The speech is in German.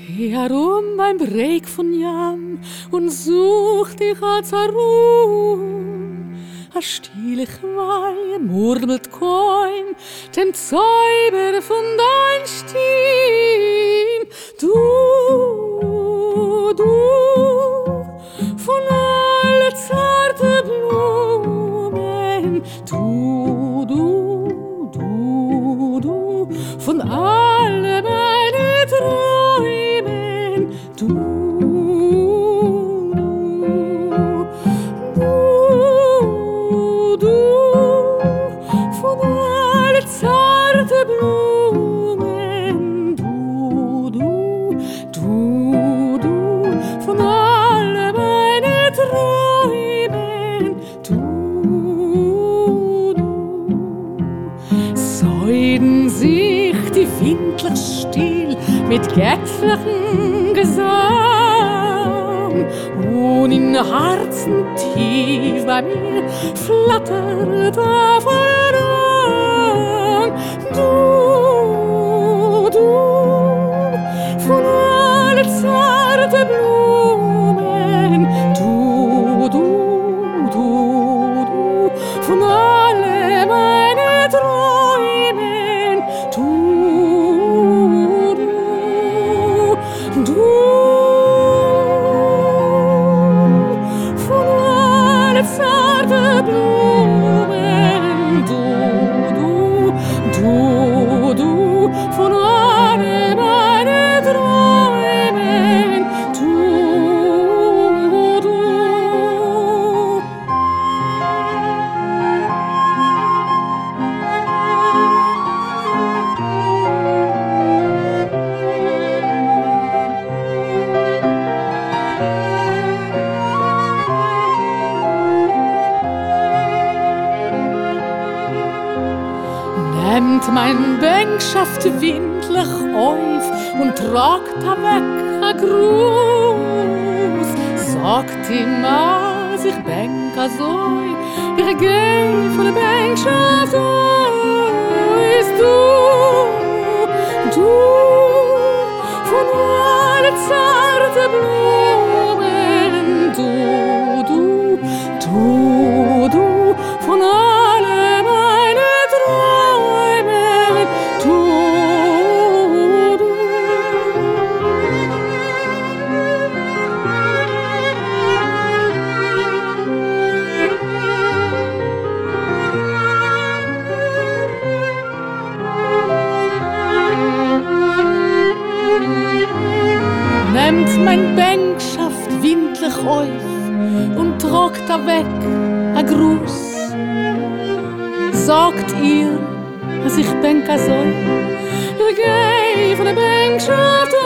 Geh herum beim Breg von Jam und such dich als Ruhm. A stille Quai murmelt kein dem Zauber von dein Stimm. Du, von alle zarte Blumen, du, von alle meine Träumen, du, von alle zarte Blumen, du, von alle meine Träumen, du. Säuden sich die windlich still mit göttlichen Gesang und in Herzen tief bei mir flattert der Verlang. Du, von alle zarte Blumen, du, von alle meine Träumen, du, von alle zarte Blumen, du, von alle meine Träumen, du. Nehmt mein Bänkschaft windlich auf und tragt weg a Gruß. Sagt ihm, als ich bänk a soi, ich geh von der Bänkschaft aus. Du, von alle zarte Blumen, du, von alle meine Träumen, du. Nehmt mein Bänkschaft windlich auf und tragt weg a Gruß. Sagt ihr, dass ich bänk a soll, ich geh von der Bänkschaft